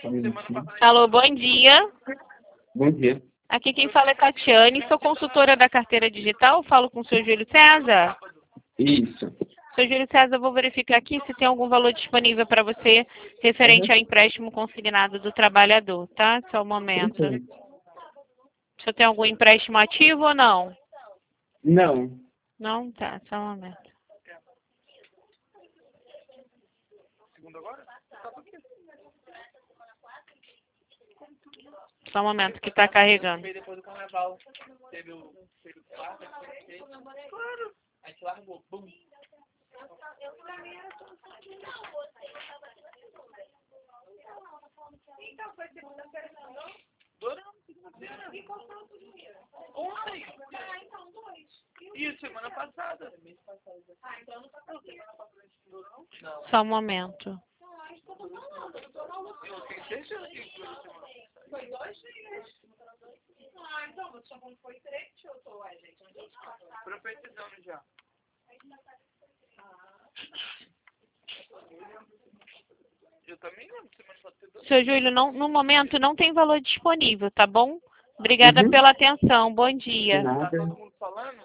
Alô, bom dia. Bom dia. Aqui quem fala é Catiane, sou consultora da carteira digital, falo com o senhor Júlio César. Isso. Senhor Júlio César, vou verificar aqui se tem algum valor disponível para você referente ao empréstimo consignado do trabalhador, tá? Só um momento. Perfeito. O senhor tem algum empréstimo ativo ou não? Não. Não? Tá, só um momento. Só um momento que está carregando. Depois do carnaval, teve o quarto, a gente largou, bum. Então, foi segunda-feira, não? Durante segunda-feira. E qual foi o dinheiro? Ontem. Ah, então, 2. Isso, semana passada. Ah, então não tá fazendo. Não. Só um momento. Ah, isso que eu tô falando. Eu tô falando. Eu tenho certeza que foi semana passada. Foi 2 dias. Ah, então, você chamou que foi 3, eu tô, gente. Onde eu tô? Profetizando já. Eu também lembro semana passada. Senhor Júlio, no momento não tem valor disponível, tá bom? Obrigada Uhum. pela atenção. Bom De dia. Tá nada. todo mundo falando?